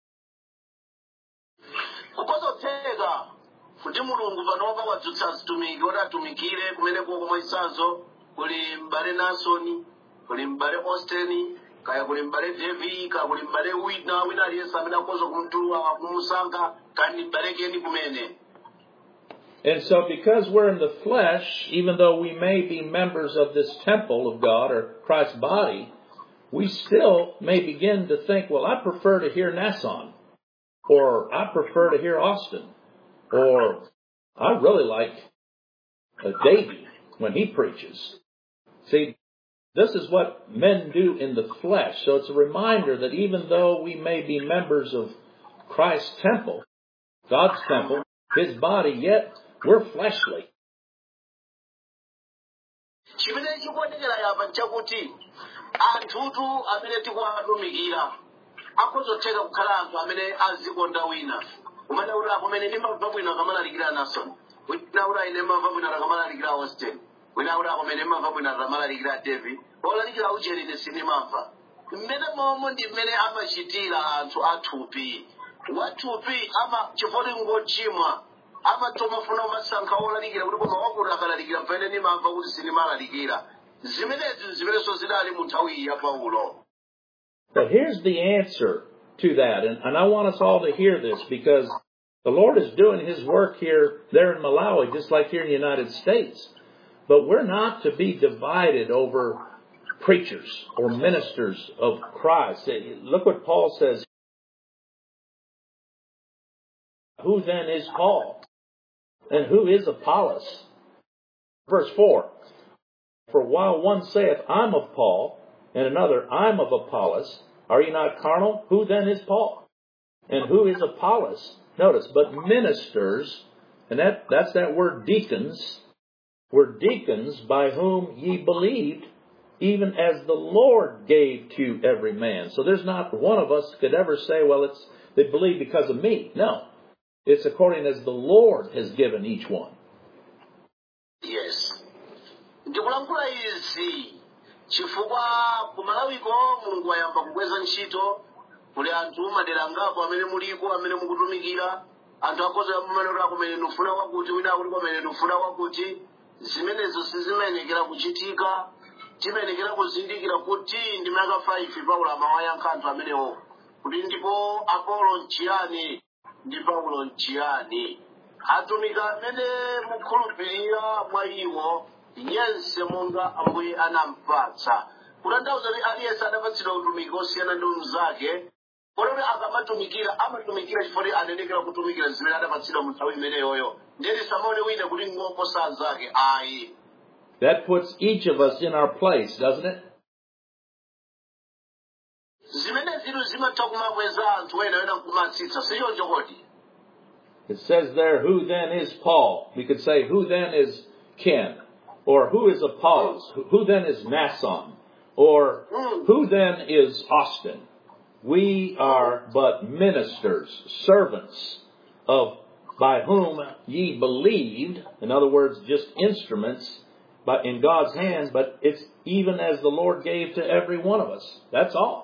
S1: kukozotheka kuti mulungu panopa wadzutsa atumiki oti atumikire kumene kuko mwaisanzo kuli m'bale Nasoni, kuli m'bale Austin, kaya kuli m'bale Davy, kaya kuli m'bale wina wina aliyense amene akhoza kumtuluka kumusankha kandi m'bale keni kumene.
S3: And so because we're in the flesh, even though we may be members of this temple of God or Christ's body, we still may begin to think, well, I prefer to hear Nasson, or I prefer to hear Austin, or I really like uh, Davy when he preaches. See, this is what men do in the flesh. So it's a reminder that even though we may be members of Christ's temple, God's temple, His body, yet we're fleshly.
S1: chimene chikuonekera yapa nchakuti anthutu amene tikuwatumikira akhozotheka kukhala anthu amene azikonda wina umene kuti akumene ndimamva bwino akamalalikira Nasoni, wina kuti aine mamva bwino akamalalikira Austin, wina kuti akumene mamva bwino akamalalikira Davy, olalikira ucherine sindimamva. Mmene momwe ndi mmene amachitira anthu athupi. Wathupi ama chifoti ngochimwa ama tomafuna umasankha olalikira kuti koma wakuti akalalikira pene ndimamva kuti sindimalalikira. Zimenezi zimenenso zidali mu nthawi ya Paulo.
S3: But here's the answer to that, and, and I want us all to hear this because the Lord is doing His work here, there in Malawi, just like here in the United States. But we're not to be divided over preachers or ministers of Christ. Look what Paul says. Who then is Paul? And who is Apollos? Verse four. For while one saith, I'm of Paul, and another, I'm of Apollos, are ye not carnal? Who then is Paul? And who is Apollos? Notice, but ministers, and that, that's that word deacons, were deacons by whom ye believed, even as the Lord gave to every man. So there's not one of us could ever say, well, it's they believe because of me. No. It's according as the Lord has given each one.
S1: Yes. Ndikulankhula izi chifukwa kumalawiko mulungu wayamba kukweza ntchito kuli anthu madera ngapo amene muliko amene mukutumikira anthu akhoza amene kuti akumene ndifuna wakuti wina kuti kumene ndifuna wakuti zimenezo sizimenekera kuchitika timenekera kuzindikira kuti ndi maka five Paulo amawayankha anthu amenewo kuti ndipo Apolo nchiyani ndi Paulo nchiyani atumika amene mukhulupirira mwa iwo yense monga Ambuye anampatsa kutanthauza kuti aliyense adapatsidwa utumiki osiyana ndi mnzake kototi akamatumikira amatumikira chifukwa anenekera kutumikira zimene adapatsidwa mu nthawi imeneyoyo ndeti samaone wina kuti ngoposa anzake ayi.
S3: That puts each of us in our place, doesn't it?
S1: Zimene ziru zimatha kumakweza anthu wena wena kumatsitsa sichoncho kodi.
S3: It says there, who then is Paul? We could say, who then is Ken? Or who is Apollos? Who then is Nasson? Or who then is Austin? We are but ministers, servants of by whom ye believed. In other words, just instruments but in God's hands, but it's even as the Lord gave to every one of us. That's all.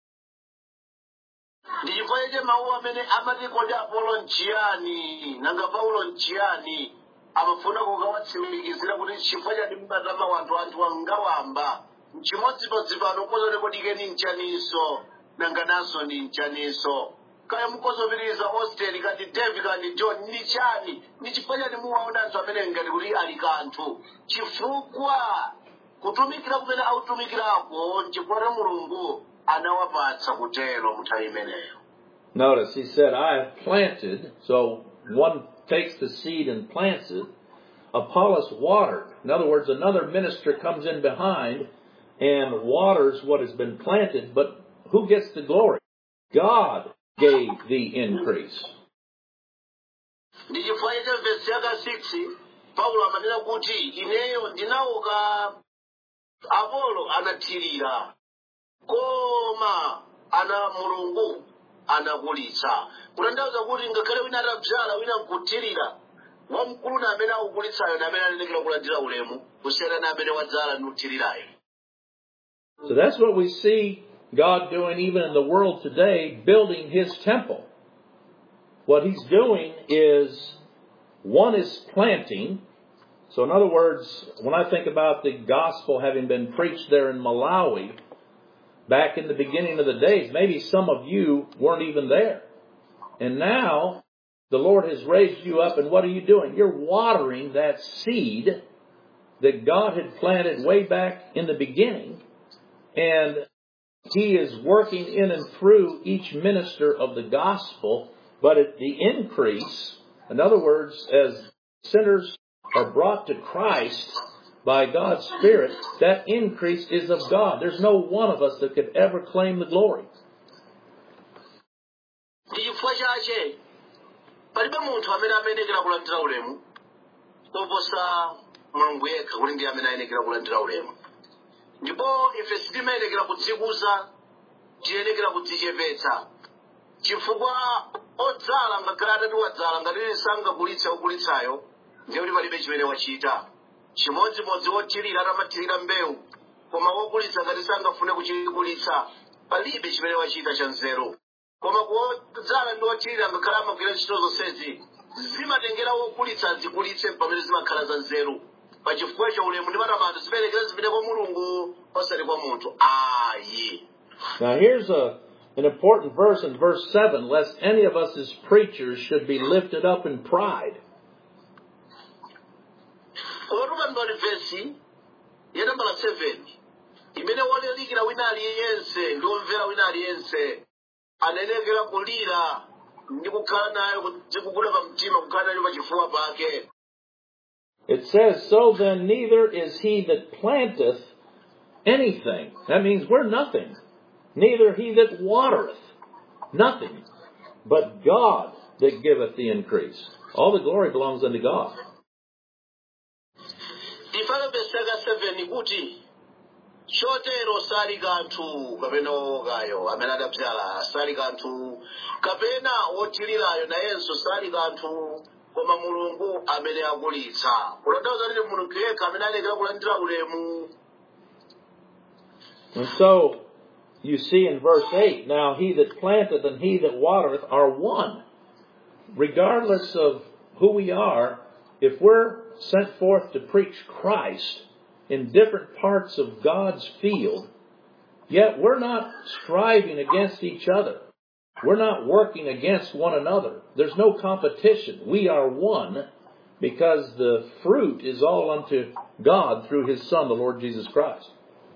S1: Ndiyikwete mawu amene amati kodi Apolo nchiyani nanga Paulo nchiyani amafuna kukawatsimikizira kuti chifukwa chati mbatama wanthu anthu angawamba nchimodzimodzi pano kozoti kodi keni nchaniso nanga Nasoni nchaniso kaya mukozopitiriza Austin kati Davy kati John ni chani ni chifukwa chati muwaona anthu amene ngati kuti ali kanthu chifukwa kutumikira kumene autumikirako nchifukwa Mulungu anawapatsa kutero muthawi imeneyo.
S3: Notice he said, I have planted, so one takes the seed and plants it. Apollos watered. In other words, another minister comes in behind and waters what has been planted, but who gets the glory? God gave the increase.
S1: ndichifukwa cha vesi yaka six paulo amanena kuti ineyo ndinauka apolo anathirira koma ana mulungu anakulitsa kutanthauza kuti ngakhale wina atadzala wina nkuthirira wamkulu na amene akukulitsayo na amene alekera kulandira ulemu kusiyana na amene wadzala ndi kuthirirayo.
S3: So that's what we see God doing even in the world today, building His temple. What He's doing is, one is planting. So in other words, when I think about the gospel having been preached there in Malawi, back in the beginning of the days, maybe some of you weren't even there. And now, the Lord has raised you up, and what are you doing? You're watering that seed that God had planted way back in the beginning, and He is working in and through each minister of the gospel, but at the increase, in other words, as sinners are brought to Christ by God's Spirit, that increase is of God. There's no one of us that could ever claim the glory.
S1: palibe munthu amene amenekera kulandira ulemu koposa mulungu yekha kuti ndiye amene ayenekera kulandira ulemu. Ndipo ife sitimayenekera kudzikuza, tiyenekera kudzichepetsa chifukwa odzala ngakhale atati wadzala ngati sangagulitse ogulitsayo ndiye kuti palibe chimene wachita. Chimodzimodzi wothirira atamathirira mbewu koma wogulitsa ngati sangafune kuchigulitsa palibe chimene wachita cha nzeru. Koma kuodzala ndi wothirira ngakhale amagwira ntchito zonsezi zimatengera wogulitsa azigulitse pamene zimakhala za nzeru. Pachifukwa cha ulemu ndi matamando zimenekera zipite kwa mulungu osati kwa munthu ayi.
S3: Now here's a an important verse in verse seven, lest any of us as preachers should be lifted up in pride.
S1: Oruka verse ya nambala seven imene wolelikira wina aliyense ndi omvera wina aliyense anenekera kulira ndi kukhala nayo kudzikukuda pa mtima kukhala nayo pachifuwa pake.
S3: It says, so then neither is he that planteth anything. That means we're nothing. Neither he that watereth. Nothing. But God that giveth the increase. All the glory belongs unto God.
S1: Ifalo besega seven kuti chotero sali kanthu kapena ogayo amene adabzala sali kanthu kapena othirirayo nayenso sali kanthu koma mulungu amene akulitsa. Kutanthauza kuti mulungu yekha amene alekera kulandira ulemu.
S3: And so you see in verse eight, now he that planteth and he that watereth are one. Regardless of who we are, if we're sent forth to preach Christ in different parts of God's field, yet we're not striving against each other. We're not working against one another. There's no competition. We are one because the fruit is all unto God through His Son, the Lord Jesus Christ.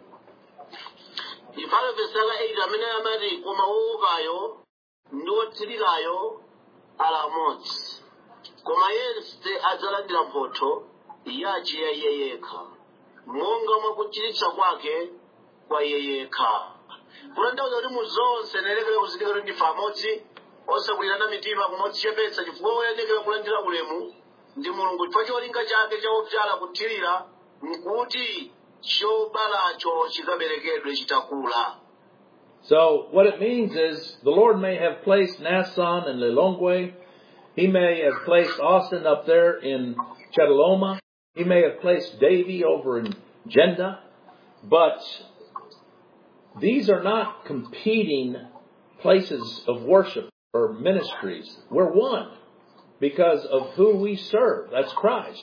S1: Ifalo besala eight amene amati koma ogayo ndi othirirayo ala amodzi. Koma yense adzalandira mphotho yace ya iye yekha monga mwa kuchiritsa kwake kwa iye yekha. Kutanthauza kuti mu zonse nalekera kuzidikira kuti ndife amodzi osagwirana mitima kumodzichepetsa chifukwa woyenekera kulandira ulemu ndi mulungu chifukwa cholinga chake chaodzala kuthirira nkuti chobalacho chikaberekedwe chitakula.
S3: So what it means is the Lord may have placed Nason and Lilongwe. He may have placed Austin up there in Chetaloma. He may have placed Davy over in Jenda. But these are not competing places of worship or ministries. We're one because of who we serve. That's Christ.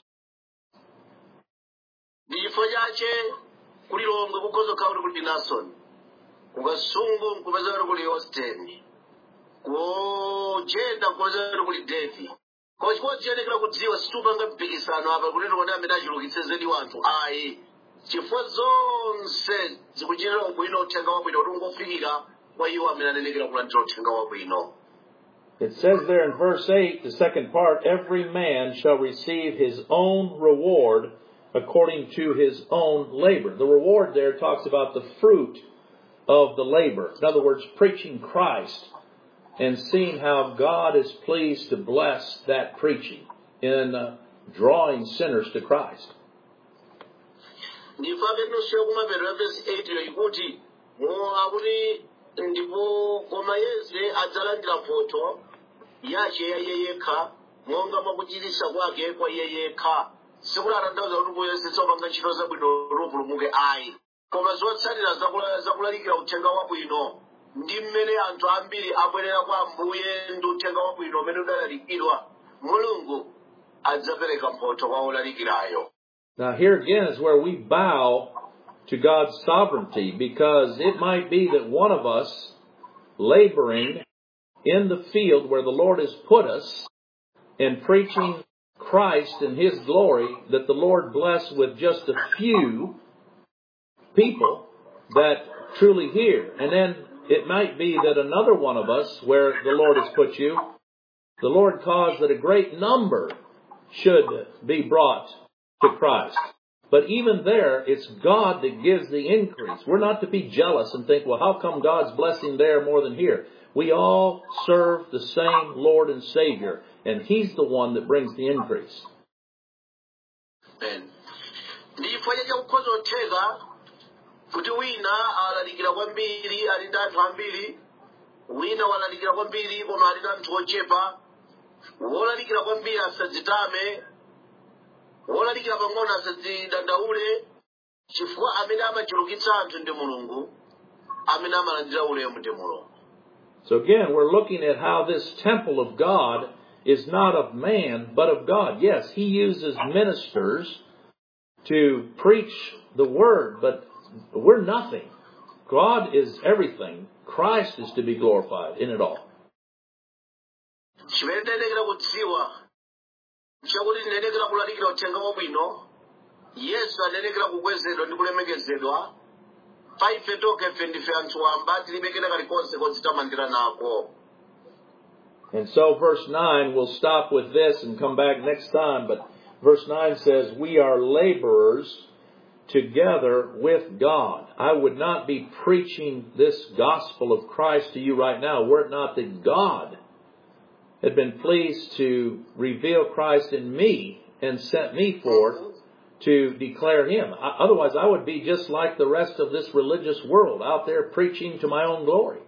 S1: Ndifo yache kulilongwe kukozo kauli kuli Nason. Kukasungu mkupezero kuli Austin. Ko Jenda kukozero kuli Davy. Kwa chikuwa chiyenekera kudziwa situpanga mpikisano apa kulendo kwani amene achulukitse zedi wanthu ayi. Chifukwa zonse zikuchitira ubwino uthenga wabwino kuti ungofikira kwa iwo amene anenekera kulandira uthenga wabwino.
S3: It says there in verse eight, the second part, every man shall receive his own reward according to his own labor. The reward there talks about the fruit of the labor. In other words, preaching Christ and seeing how God is pleased to bless that preaching in uh, drawing sinners to Christ.
S1: Ndifake noshe kumapero verse eight yoikuti akuti ndipo koma Yesu adzalandira mphotho yace ya iye yekha monga mwakuchititsa kwake kwa iye yekha. Sikulatanthauza kuti kuyesetsa kupanga ntchito zabwino lopulumuke ayi, koma zotsatira zakulalikira uthenga wabwino ndi mmene anthu ambiri abwerera kwa Ambuye ndi uthenga wabwino umene udalalikidwa, Mulungu adzapereka mphotho kwa olalikirayo.
S3: Now here again is where we bow to God's sovereignty, because it might be that one of us laboring in the field where the Lord has put us and preaching Christ and His glory, that the Lord bless with just a few people that truly hear. And then it might be that another one of us, where the Lord has put you, the Lord caused that a great number should be brought to Christ. But even there, it's God that gives the increase. We're not to be jealous and think, well, how come God's blessing there more than here? We all serve the same Lord and Savior, and He's the one that brings the increase.
S1: Amen. Ndifanya chakukoza otheka kuti wina alalikira kwambiri ali ndi anthu ambiri, wina walalikira kwambiri koma ali ndi anthu ochepa, wolalikira kwambiri asadzitame, wolalikira pang'ono asadzidandaule, chifukwa amene amachulukitsa anthu ndi Mulungu, amene amalandira ulemu ndi Mulungu.
S3: So again, we're looking at how this temple of God is not of man, but of God. Yes, He uses ministers to preach the Word, but we're nothing. God is everything. Christ is to be glorified in it all.
S1: Chimene ndinenekera kudziwa chakuti ndinenekera kulalikira uthenga wabwino, Yesu anenekera kukwezedwa ndi kulemekezedwa, paife toke ife ndife anthu wamba tilibekera kalikonse kodzitamandira nako.
S3: And so verse nine, we'll stop with this and come back next time, but verse nine says, we are laborers together with God. I would not be preaching this gospel of Christ to you right now were it not that God had been pleased to reveal Christ in me and sent me forth to declare Him. Otherwise, I would be just like the rest of this religious world, out there preaching to my own glory.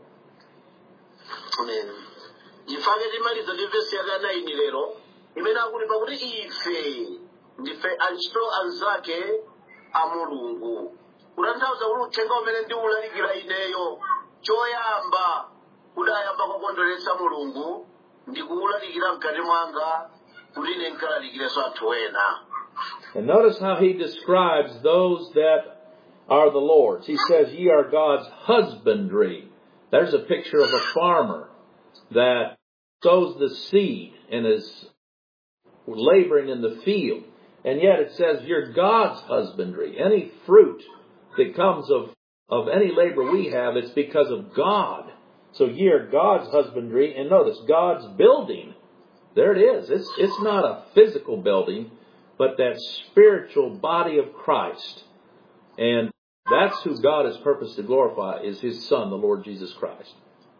S1: Amen. Ifake timaliza ndi verse ya nine lero, imene akuti pakuti ife ndife antchito anzake a Mulungu. Kutanthauza kuti uthenga umene ndiwulalikira ineyo, choyamba kudayamba kukondweretsa Mulungu, ndikuwulalikira mkati mwanga kuti ine ndikalalikirenso anthu ena.
S3: And notice how he describes those that are the Lord's. He says, ye are God's husbandry. There's a picture of a farmer that sows the seed and is laboring in the field. And yet it says, you're God's husbandry. Any fruit that comes of, of any labor we have, it's because of God. So ye are God's husbandry. And notice, God's building. There it is. It's, it's not a physical building, but that spiritual body of Christ. And that's who God has purposed to glorify, is His Son, the Lord Jesus Christ.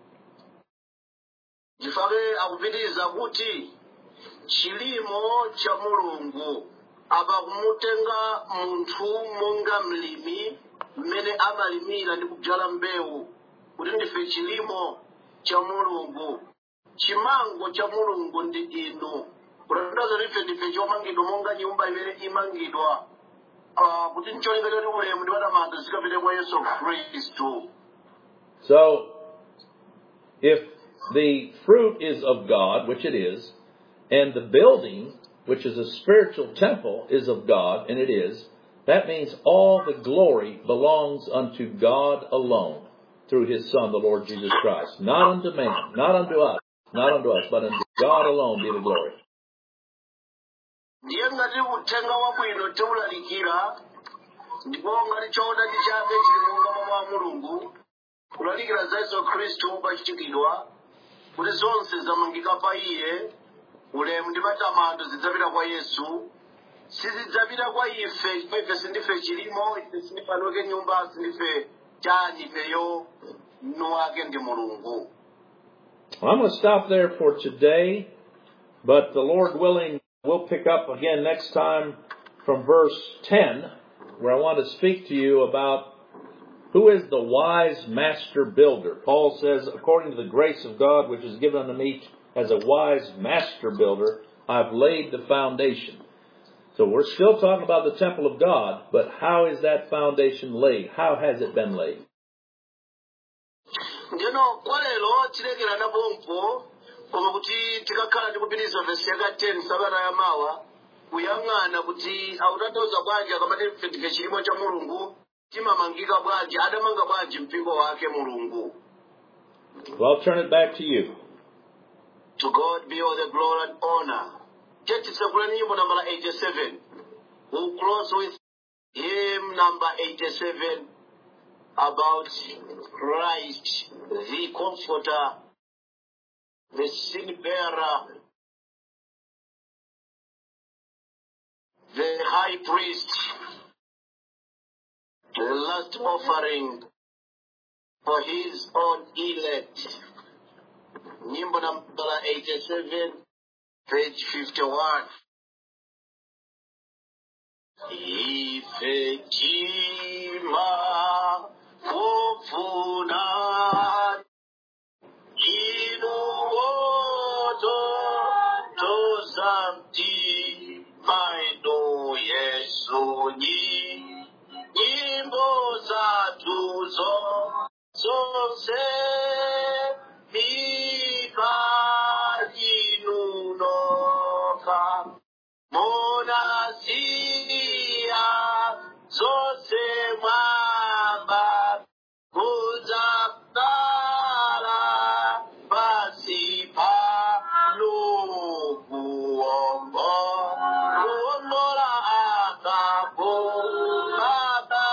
S1: Ndifake akupitiriza kuti chilimo cha Mulungu akakumutenga munthu monga mlimi mmene amalimira ndi kudzala mbewu, kuti ndife chilimo cha Mulungu. Chimango cha Mulungu ndi inu. Kutanthauza ife ndife chomangidwa monga nyumba imene imangidwa, kuti ncholinga choti ulemu ndi matamando zikapite kwa Yesu Khristu.
S3: So, if the fruit is of God, which it is, and the building, which is a spiritual temple, is of God, and it is, that means all the glory belongs unto God alone through His Son, the Lord Jesus Christ. Not unto man, not unto us, not unto us, but unto God alone be the glory.
S1: Ndiye ngati uthenga wabwino tiwulalikira, ndipo ngati choonadi chake chili monga mwa Mulungu, kulalikira za Yesu Khristu pachikidwa, kuti zonse zamangika pa iye ulemu ndi matamando zidzapita kwa Yesu sizidzapita kwa ife ife sindife chilimo ife sindifanoke nyumba sindife chani ifeyo nuwake ndi Mulungu.
S3: Well, I'm going to stop there for today, but the Lord willing, we'll pick up again next time from verse ten, where I want to speak to you about who is the wise master builder. Paul says, according to the grace of God which is given unto me as a wise master builder, I've laid the foundation. So we're still talking about the temple of God, but how is that foundation laid? How has it been laid?
S1: Ngeno kwa lero tilekera napompo koma kuti tikakhala tikupitiriza verse ya ten sabata ya mawa kuyang'ana kuti akutanthauza bwanji akamati tife chilimo cha Mulungu timamangika bwanji adamanga bwanji mpingo wake Mulungu.
S3: Well, I'll turn it back to you.
S1: To God be all the glory and honor. Chetisakulani nyimbo number eighty-seven. We'll close with hymn number eighty-seven about Christ, the Comforter, the sin bearer, the high priest, the last offering for his own elect. Nyimbo number eighty-seven, page fifty-one. Ifetima kufuna inuoto tozamti maino Yesu ni nyimbo zatuzo zonse mika inunoka monasia zose mwamba kuzakala pasipa lukuombo kuombola akapo baba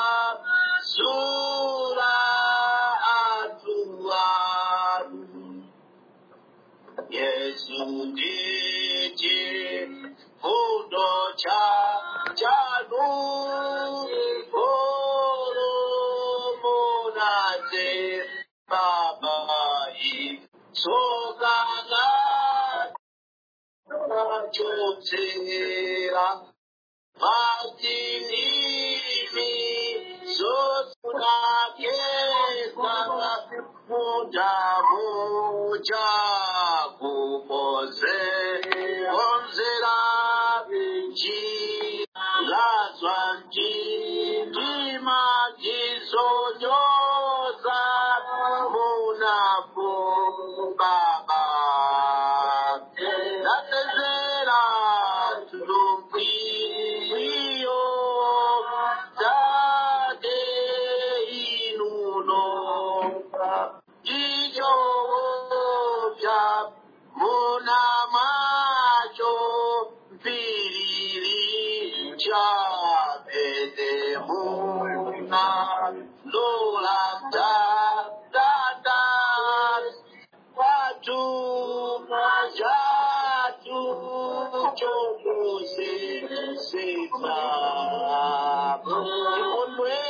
S1: sura atuaru Yesu nditi fundo cha chanu oro monate babai sokana chotera matinimi sosuna kesa muda muja kupose onzera ji lazwanji dima jisonyoza munapo baba natezera tulumpiyo dade inuno Jijovya munamacho piriri chabede muna lolanda dada watu majatu chokuse seta